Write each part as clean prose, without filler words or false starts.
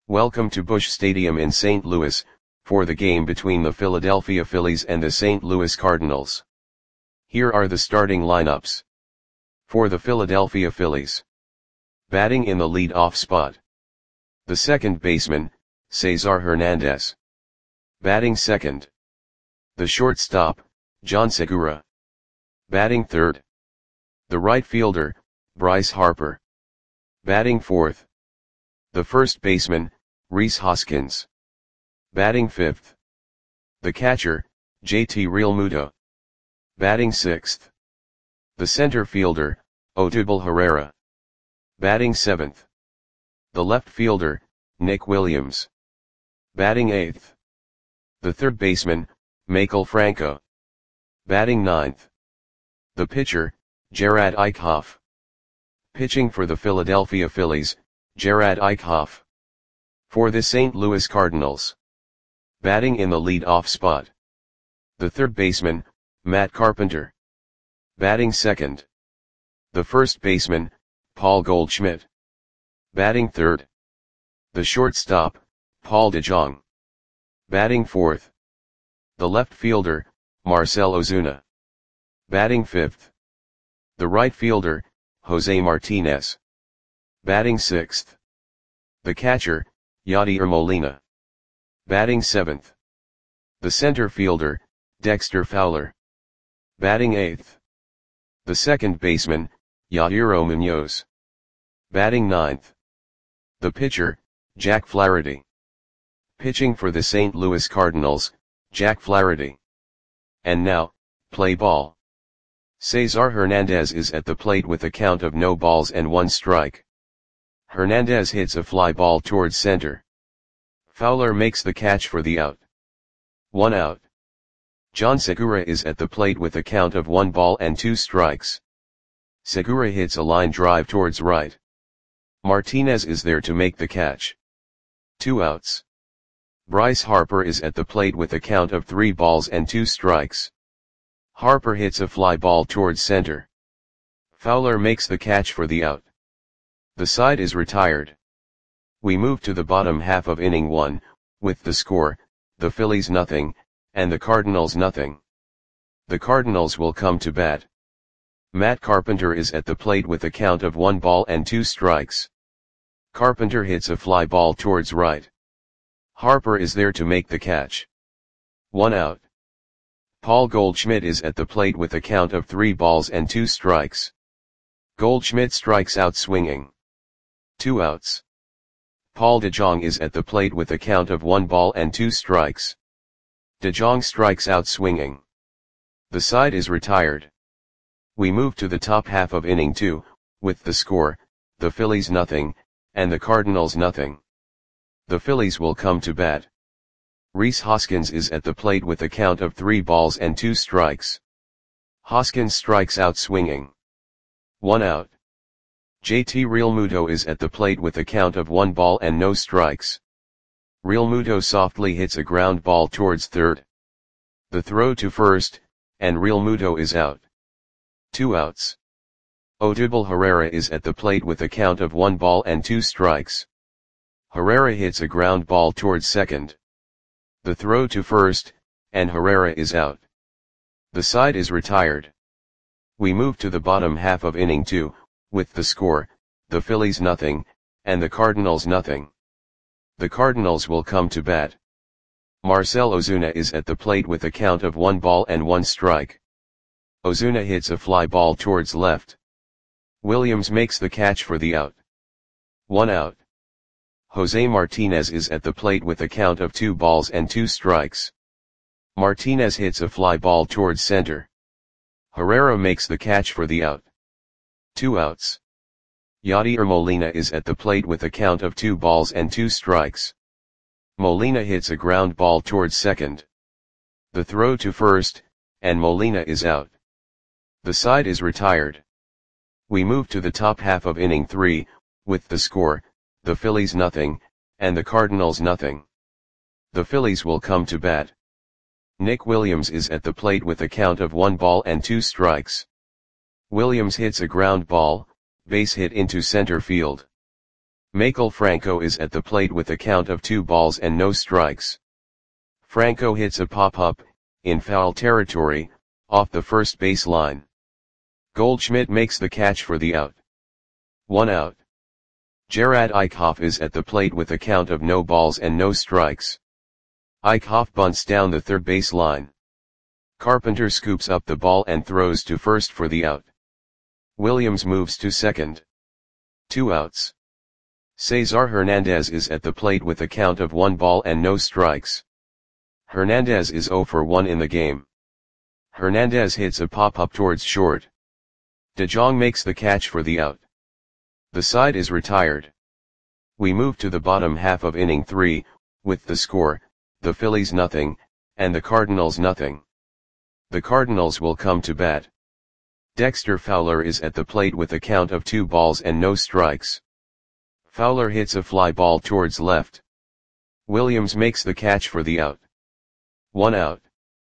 Welcome to Busch Stadium in St. Louis, for the game between the Philadelphia Phillies and the St. Louis Cardinals. Here are the starting lineups. For the Philadelphia Phillies. Batting in the lead-off spot. The second baseman, Cesar Hernandez. Batting second. The shortstop, Jean Segura. Batting third. The right fielder, Bryce Harper. Batting fourth. The first baseman, Rhys Hoskins. Batting fifth. The catcher, JT Realmuto. Batting sixth. The center fielder, Odubel Herrera. Batting seventh. The left fielder, Nick Williams. Batting eighth. The third baseman, Maikel Franco. Batting ninth. The pitcher, Jerad Eickhoff. Pitching for the Philadelphia Phillies, Jerad Eickhoff. For the St. Louis Cardinals. Batting in the lead-off spot. The third baseman, Matt Carpenter. Batting second. The first baseman, Paul Goldschmidt. Batting third. The shortstop, Paul DeJong. Batting fourth. The left fielder, Marcell Ozuna. Batting fifth. The right fielder, Jose Martinez. Batting sixth. The catcher, Yadier Molina. Batting seventh. The center fielder, Dexter Fowler. Batting eighth. The second baseman, Yadier Munoz. Batting ninth. The pitcher, Jack Flaherty. Pitching for the St. Louis Cardinals, Jack Flaherty. And now, play ball. Cesar Hernandez is at the plate with a count of no balls and 1 strike. Hernandez hits a fly ball towards center. Fowler makes the catch for the out. 1 out. Jean Segura is at the plate with a count of 1 ball and 2 strikes. Segura hits a line drive towards right. Martinez is there to make the catch. 2 outs. Bryce Harper is at the plate with a count of 3 balls and 2 strikes. Harper hits a fly ball towards center. Fowler makes the catch for the out. The side is retired. We move to the bottom half of inning 1, with the score, the Phillies nothing, and the Cardinals nothing. The Cardinals will come to bat. Matt Carpenter is at the plate with a count of 1 ball and 2 strikes. Carpenter hits a fly ball towards right. Harper is there to make the catch. 1 out. Paul Goldschmidt is at the plate with a count of 3 balls and 2 strikes. Goldschmidt strikes out swinging. 2 outs. Paul DeJong is at the plate with a count of 1 ball and 2 strikes. DeJong strikes out swinging. The side is retired. We move to the top half of inning 2, with the score, the Phillies nothing, and the Cardinals nothing. The Phillies will come to bat. Rhys Hoskins is at the plate with a count of 3 balls and 2 strikes. Hoskins strikes out swinging. 1 out. JT Realmuto is at the plate with a count of 1 ball and no strikes. Realmuto softly hits a ground ball towards third. The throw to first, and Realmuto is out. 2 outs. Odubel Herrera is at the plate with a count of 1 ball and 2 strikes. Herrera hits a ground ball towards second. The throw to first, and Herrera is out. The side is retired. We move to the bottom half of inning 2, with the score, the Phillies nothing, and the Cardinals nothing. The Cardinals will come to bat. Marcell Ozuna is at the plate with a count of 1 ball and 1 strike. Ozuna hits a fly ball towards left. Williams makes the catch for the out. 1 out. Jose Martinez is at the plate with a count of 2 balls and 2 strikes. Martinez hits a fly ball towards center. Herrera makes the catch for the out. 2 outs. Yadier Molina is at the plate with a count of 2 balls and 2 strikes. Molina hits a ground ball towards second. The throw to first, and Molina is out. The side is retired. We move to the top half of inning 3, with the score, the Phillies nothing, and the Cardinals nothing. The Phillies will come to bat. Nick Williams is at the plate with a count of 1 ball and 2 strikes. Williams hits a ground ball, base hit into center field. Michael Franco is at the plate with a count of 2 balls and no strikes. Franco hits a pop-up, in foul territory, off the first base line. Goldschmidt makes the catch for the out. 1 out. Gerard Eickhoff is at the plate with a count of no balls and no strikes. Eickhoff bunts down the third base line. Carpenter scoops up the ball and throws to first for the out. Williams moves to second. 2 outs. Cesar Hernandez is at the plate with a count of 1 ball and no strikes. Hernandez is 0 for 1 in the game. Hernandez hits a pop-up towards short. DeJong makes the catch for the out. The side is retired. We move to the bottom half of inning 3, with the score, the Phillies nothing, and the Cardinals nothing. The Cardinals will come to bat. Dexter Fowler is at the plate with a count of 2 balls and no strikes. Fowler hits a fly ball towards left. Williams makes the catch for the out. 1 out.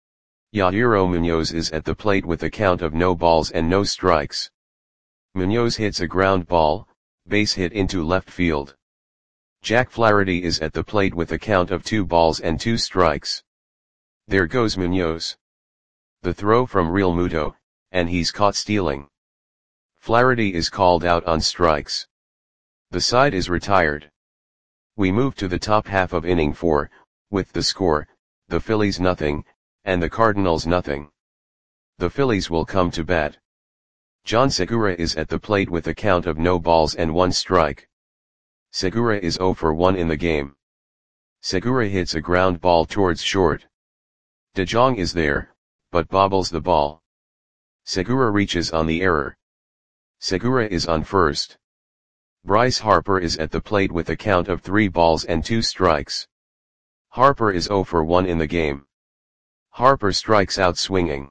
Yairo Munoz is at the plate with a count of no balls and no strikes. Munoz hits a ground ball, base hit into left field. Jack Flaherty is at the plate with a count of 2 balls and 2 strikes. There goes Munoz. The throw from Real Muto, and he's caught stealing. Flaherty is called out on strikes. The side is retired. We move to the top half of inning 4, with the score, the Phillies nothing, and the Cardinals nothing. The Phillies will come to bat. John Segura is at the plate with a count of no balls and 1 strike. Segura is 0 for 1 in the game. Segura hits a ground ball towards short. DeJong is there, but bobbles the ball. Segura reaches on the error. Segura is on first. Bryce Harper is at the plate with a count of 3 balls and 2 strikes. Harper is 0 for 1 in the game. Harper strikes out swinging.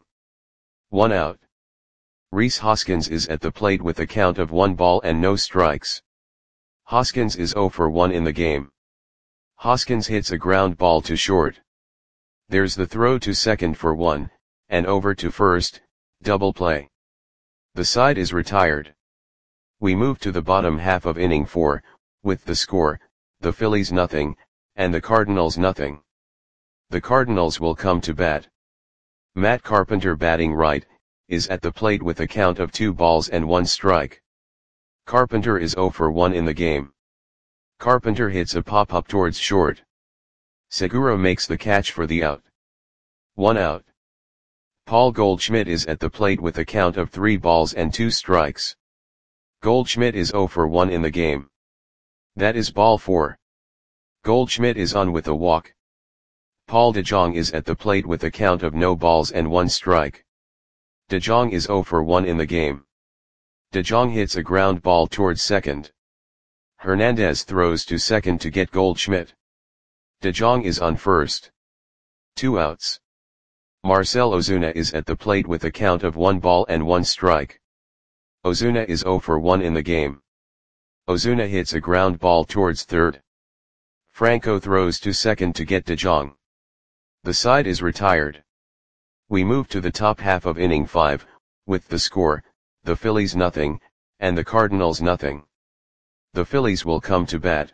1 out. Rhys Hoskins is at the plate with a count of 1 ball and no strikes. Hoskins is 0 for 1 in the game. Hoskins hits a ground ball to short. There's the throw to second for 1, and over to first, double play. The side is retired. We move to the bottom half of inning 4, with the score, the Phillies nothing, and the Cardinals nothing. The Cardinals will come to bat. Matt Carpenter batting right, is at the plate with a count of 2 balls and 1 strike. Carpenter is 0 for 1 in the game. Carpenter hits a pop-up towards short. Segura makes the catch for the out. 1 out. Paul Goldschmidt is at the plate with a count of 3 balls and 2 strikes. Goldschmidt is 0 for 1 in the game. That is ball 4. Goldschmidt is on with a walk. Paul DeJong is at the plate with a count of no balls and 1 strike. DeJong is 0 for 1 in the game. DeJong hits a ground ball towards second. Hernandez throws to second to get Goldschmidt. DeJong is on first. 2 outs. Marcell Ozuna is at the plate with a count of 1 ball and 1 strike. Ozuna is 0 for 1 in the game. Ozuna hits a ground ball towards third. Franco throws to second to get DeJong. The side is retired. We move to the top half of inning 5, with the score, the Phillies nothing, and the Cardinals nothing. The Phillies will come to bat.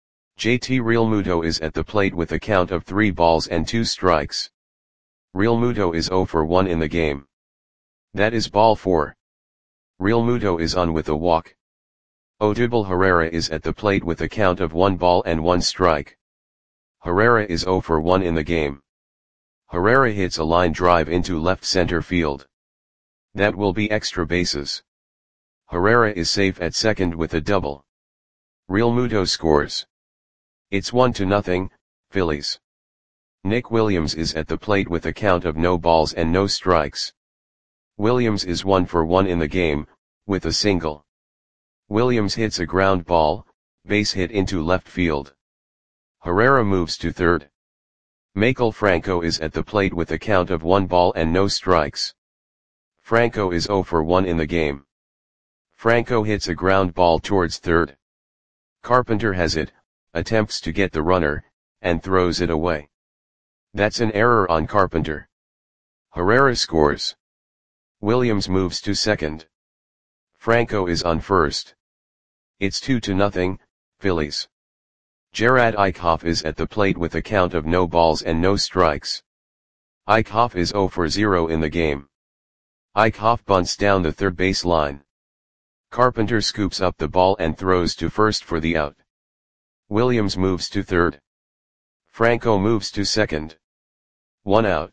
JT Realmuto is at the plate with a count of 3 balls and 2 strikes. Realmuto is 0 for 1 in the game. That is ball 4. Realmuto is on with a walk. Odubel Herrera is at the plate with a count of 1 ball and 1 strike. Herrera is 0 for 1 in the game. Herrera hits a line drive into left center field. That will be extra bases. Herrera is safe at second with a double. Realmuto scores. It's 1-0, Phillies. Nick Williams is at the plate with a count of no balls and no strikes. Williams is 1 for 1 in the game, with a single. Williams hits a ground ball, base hit into left field. Herrera moves to third. Michael Franco is at the plate with a count of 1 ball and no strikes. Franco is 0 for 1 in the game. Franco hits a ground ball towards third. Carpenter has it, attempts to get the runner, and throws it away. That's an error on Carpenter. Herrera scores. Williams moves to second. Franco is on first. It's 2-0, Phillies. Gerard Eickhoff is at the plate with a count of no balls and no strikes. Eickhoff is 0 for 0 in the game. Eickhoff bunts down the third base line. Carpenter scoops up the ball and throws to first for the out. Williams moves to third. Franco moves to second. 1 out.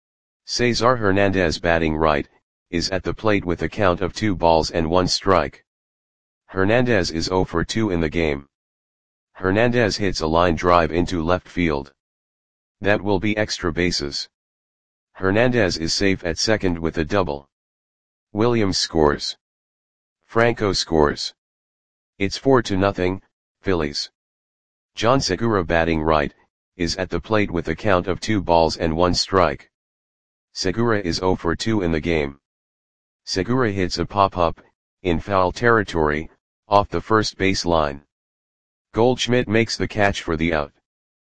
Cesar Hernandez, batting right, is at the plate with a count of 2 balls and 1 strike. Hernandez is 0 for 2 in the game. Hernandez hits a line drive into left field. That will be extra bases. Hernandez is safe at second with a double. Williams scores. Franco scores. It's 4-0, Phillies. John Segura, batting right, is at the plate with a count of 2 balls and 1 strike. Segura is 0 for 2 in the game. Segura hits a pop-up, in foul territory, off the first base line. Goldschmidt makes the catch for the out.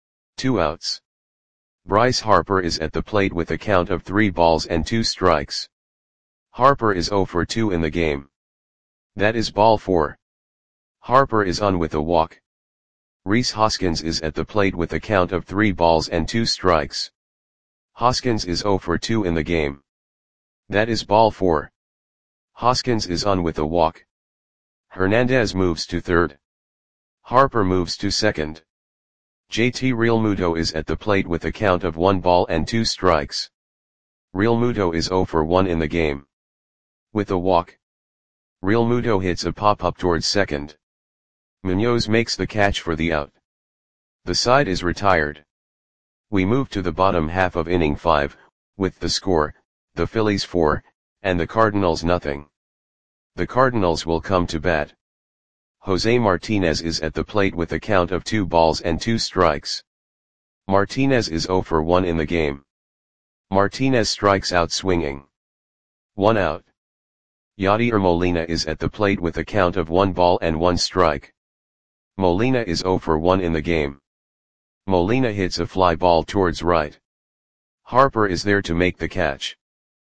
2 outs. Bryce Harper is at the plate with a count of 3 balls and 2 strikes. Harper is 0 for 2 in the game. That is ball 4. Harper is on with a walk. Rhys Hoskins is at the plate with a count of 3 balls and 2 strikes. Hoskins is 0 for 2 in the game. That is ball 4. Hoskins is on with a walk. Hernandez moves to third. Harper moves to second. JT Realmuto is at the plate with a count of 1 ball and 2 strikes. Realmuto is 0 for 1 in the game. With a walk. Realmuto hits a pop-up towards second. Munoz makes the catch for the out. The side is retired. We move to the bottom half of inning 5, with the score, the Phillies 4, and the Cardinals nothing. The Cardinals will come to bat. Jose Martinez is at the plate with a count of 2 balls and 2 strikes. Martinez is 0 for 1 in the game. Martinez strikes out swinging. 1 out. Yadier Molina is at the plate with a count of 1 ball and 1 strike. Molina is 0 for 1 in the game. Molina hits a fly ball towards right. Harper is there to make the catch.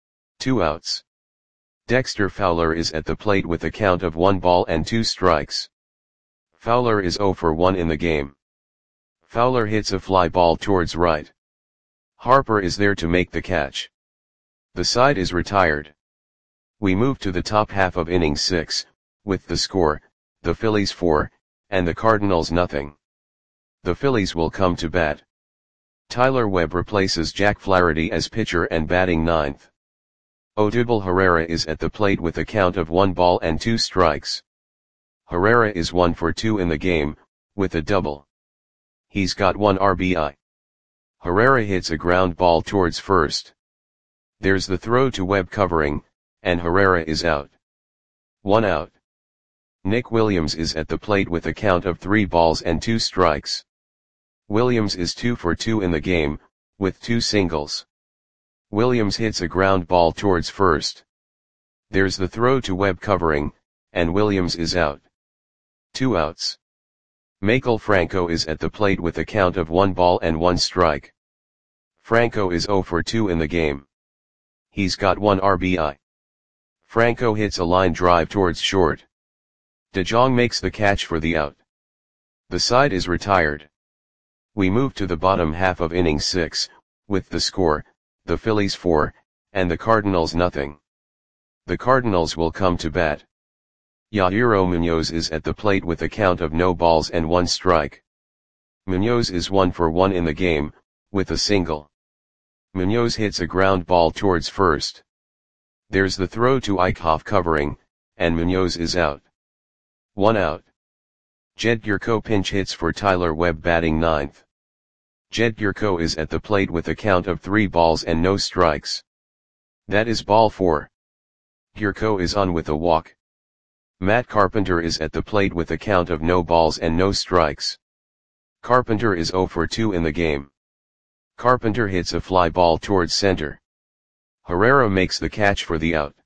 2 outs. Dexter Fowler is at the plate with a count of 1 ball and 2 strikes. Fowler is 0 for 1 in the game. Fowler hits a fly ball towards right. Harper is there to make the catch. The side is retired. We move to the top half of inning 6, with the score, the Phillies 4, and the Cardinals nothing. The Phillies will come to bat. Tyler Webb replaces Jack Flaherty as pitcher and batting ninth. Odubel Herrera is at the plate with a count of 1 ball and 2 strikes. Herrera is 1 for 2 in the game, with a double. He's got 1 RBI. Herrera hits a ground ball towards first. There's the throw to Webb covering, and Herrera is out. 1 out. Nick Williams is at the plate with a count of 3 balls and 2 strikes. Williams is 2 for 2 in the game, with 2 singles. Williams hits a ground ball towards first. There's the throw to Webb covering, and Williams is out. 2 outs. Maikel Franco is at the plate with a count of 1 ball and 1 strike. Franco is 0 for 2 in the game. He's got 1 RBI. Franco hits a line drive towards short. De Jong makes the catch for the out. The side is retired. We move to the bottom half of inning 6, with the score, the Phillies 4, and the Cardinals nothing. The Cardinals will come to bat. Yadier Munoz is at the plate with a count of no balls and 1 strike. Munoz is 1 for 1 in the game, with a single. Munoz hits a ground ball towards first. There's the throw to Eickhoff covering, and Munoz is out. 1 out. Jed Gyorko pinch hits for Tyler Webb batting ninth. Jed Gyorko is at the plate with a count of 3 balls and no strikes. That is ball 4. Gyorko is on with a walk. Matt Carpenter is at the plate with a count of no balls and no strikes. Carpenter is 0 for 2 in the game. Carpenter hits a fly ball towards center. Herrera makes the catch for the out.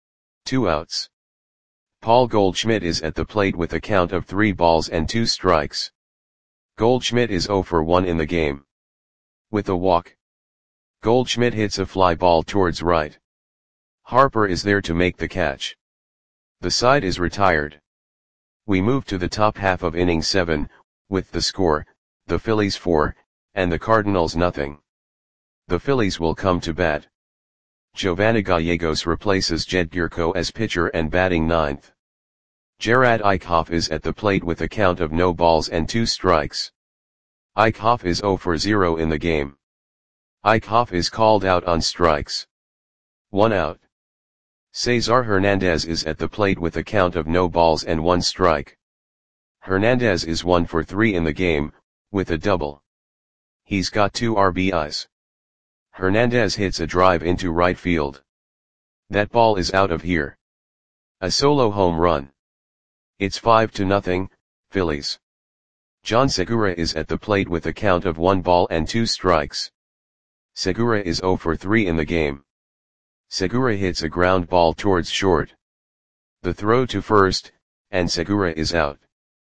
2 outs. Paul Goldschmidt is at the plate with a count of 3 balls and 2 strikes. Goldschmidt is 0 for 1 in the game. With a walk. Goldschmidt hits a fly ball towards right. Harper is there to make the catch. The side is retired. We move to the top half of inning 7, with the score, the Phillies 4, and the Cardinals nothing. The Phillies will come to bat. Giovanni Gallegos replaces Jed Gierko as pitcher and batting 9th. Gerard Eickhoff is at the plate with a count of no balls and 2 strikes. Eickhoff is 0 for 0 in the game. Eickhoff is called out on strikes. 1 out. Cesar Hernandez is at the plate with a count of no balls and 1 strike. Hernandez is 1 for 3 in the game, with a double. He's got 2 RBIs. Hernandez hits a drive into right field. That ball is out of here. A solo home run. It's 5-0, Phillies. John Segura is at the plate with a count of 1 ball and 2 strikes. Segura is 0 for 3 in the game. Segura hits a ground ball towards short. The throw to first, and Segura is out.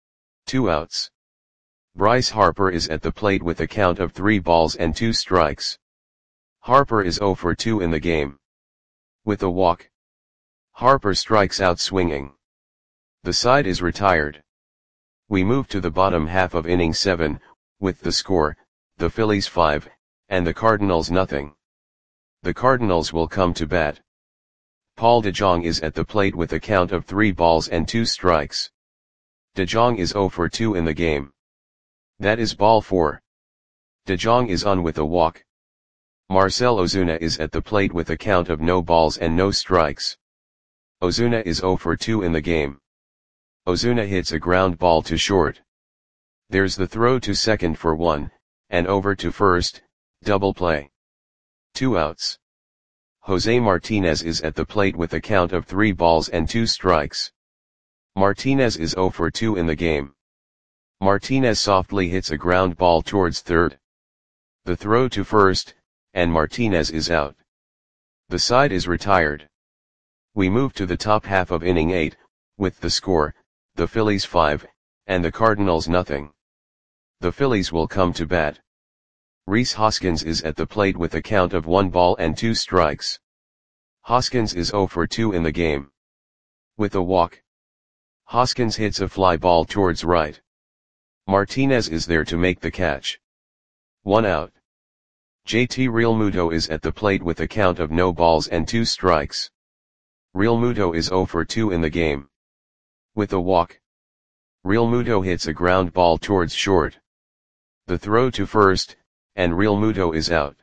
2 outs. Bryce Harper is at the plate with a count of 3 balls and 2 strikes. Harper is 0 for 2 in the game. With a walk. Harper strikes out swinging. The side is retired. We move to the bottom half of inning 7, with the score, the Phillies 5, and the Cardinals nothing. The Cardinals will come to bat. Paul DeJong is at the plate with a count of 3 balls and 2 strikes. DeJong is 0 for 2 in the game. That is ball 4. DeJong is on with a walk. Marcell Ozuna is at the plate with a count of no balls and no strikes. Ozuna is 0 for 2 in the game. Ozuna hits a ground ball to short. There's the throw to second for 1, and over to first, double play. 2 outs. Jose Martinez is at the plate with a count of 3 balls and 2 strikes. Martinez is 0 for 2 in the game. Martinez softly hits a ground ball towards third. The throw to first, and Martinez is out. The side is retired. We move to the top half of inning 8, with the score, the Phillies 5, and the Cardinals nothing. The Phillies will come to bat. Rhys Hoskins is at the plate with a count of 1 ball and 2 strikes. Hoskins is 0 for 2 in the game. With a walk. Hoskins hits a fly ball towards right. Martinez is there to make the catch. 1 out. JT Realmuto is at the plate with a count of no balls and 2 strikes. Realmuto is 0 for 2 in the game. With a walk. Realmuto hits a ground ball towards short. The throw to first, and Realmuto is out.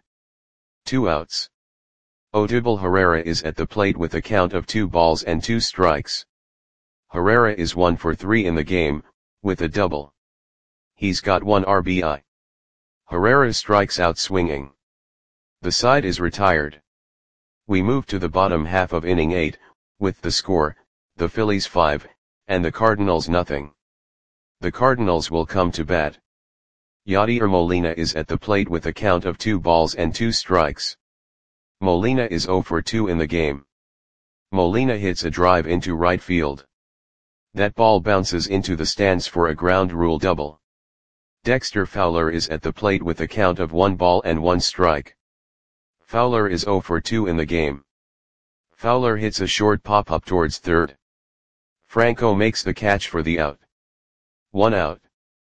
2 outs. Odubel Herrera is at the plate with a count of 2 balls and 2 strikes. Herrera is 1 for 3 in the game, with a double. He's got 1 RBI. Herrera strikes out swinging. The side is retired. We move to the bottom half of inning 8, with the score, the Phillies 5, and the Cardinals nothing. The Cardinals will come to bat. Yadier Molina is at the plate with a count of 2 balls and 2 strikes. Molina is 0 for 2 in the game. Molina hits a drive into right field. That ball bounces into the stands for a ground rule double. Dexter Fowler is at the plate with a count of 1 ball and 1 strike. Fowler is 0 for 2 in the game. Fowler hits a short pop-up towards third. Franco makes the catch for the out. 1 out.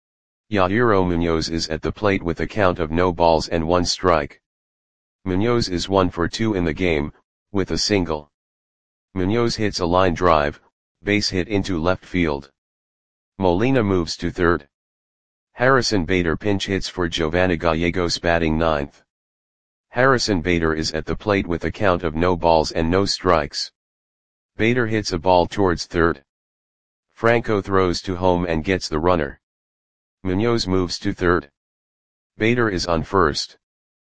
Yadier Munoz is at the plate with a count of no balls and 1 strike. Munoz is 1 for 2 in the game, with a single. Munoz hits a line drive, base hit into left field. Molina moves to third. Harrison Bader pinch hits for Giovanni Gallegos batting 9th. Harrison Bader is at the plate with a count of no balls and no strikes. Bader hits a ball towards third. Franco throws to home and gets the runner. Munoz moves to third. Bader is on first.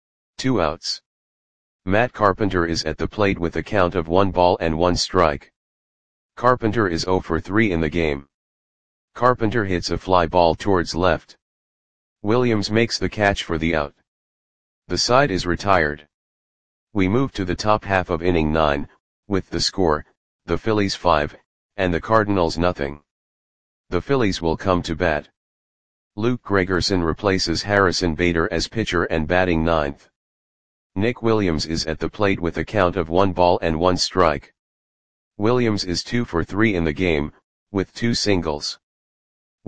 2 outs. Matt Carpenter is at the plate with a count of 1 ball and 1 strike. Carpenter is 0 for 3 in the game. Carpenter hits a fly ball towards left. Williams makes the catch for the out. The side is retired. We move to the top half of inning 9, with the score, the Phillies 5, and the Cardinals nothing. The Phillies will come to bat. Luke Gregerson replaces Harrison Bader as pitcher and batting 9th. Nick Williams is at the plate with a count of 1 ball and 1 strike. Williams is 2 for 3 in the game, with 2 singles.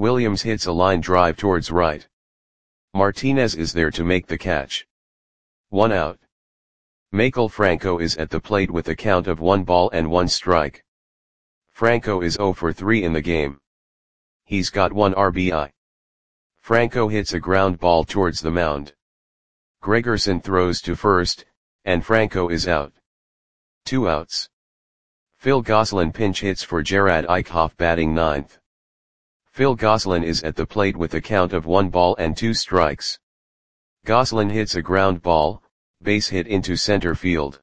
Williams hits a line drive towards right. Martinez is there to make the catch. 1 out. Maikel Franco is at the plate with a count of 1 ball and 1 strike. Franco is 0 for 3 in the game. He's got 1 RBI. Franco hits a ground ball towards the mound. Gregerson throws to first, and Franco is out. 2 outs. Phil Gosselin pinch hits for Gerard Eickhoff batting 9th. Phil Gosselin is at the plate with a count of 1 ball and 2 strikes. Gosselin hits a ground ball, base hit into center field.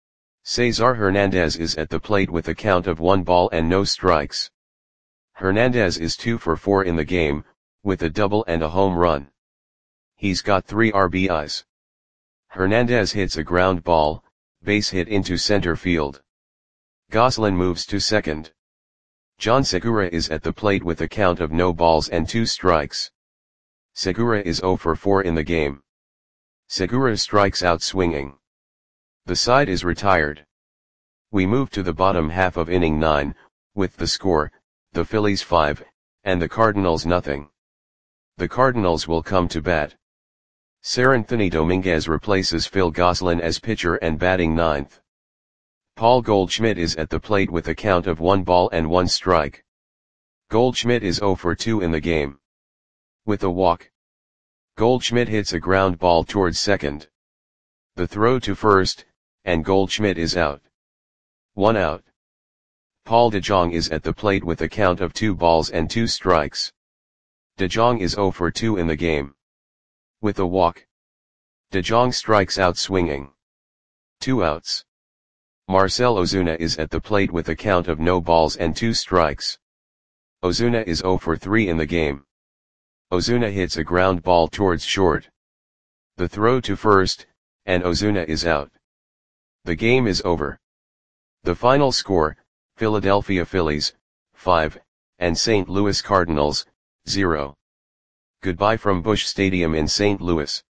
Cesar Hernandez is at the plate with a count of 1 ball and no strikes. Hernandez is 2 for 4 in the game, with a double and a home run. He's got 3 RBIs. Hernandez hits a ground ball, base hit into center field. Gosselin moves to second. John Segura is at the plate with a count of no balls and 2 strikes. Segura is 0 for 4 in the game. Segura strikes out swinging. The side is retired. We move to the bottom half of inning 9, with the score, the Phillies 5, and the Cardinals nothing. The Cardinals will come to bat. Seranthony Dominguez replaces Phil Gosselin as pitcher and batting 9th. Paul Goldschmidt is at the plate with a count of 1 ball and 1 strike. Goldschmidt is 0 for 2 in the game. With a walk. Goldschmidt hits a ground ball towards second. The throw to first, and Goldschmidt is out. 1 out. Paul DeJong is at the plate with a count of 2 balls and 2 strikes. DeJong is 0 for 2 in the game. With a walk. DeJong strikes out swinging. 2 outs. Marcell Ozuna is at the plate with a count of no balls and 2 strikes. Ozuna is 0 for 3 in the game. Ozuna hits a ground ball towards short. The throw to first, and Ozuna is out. The game is over. The final score, Philadelphia Phillies, 5, and St. Louis Cardinals, 0. Goodbye from Busch Stadium in St. Louis.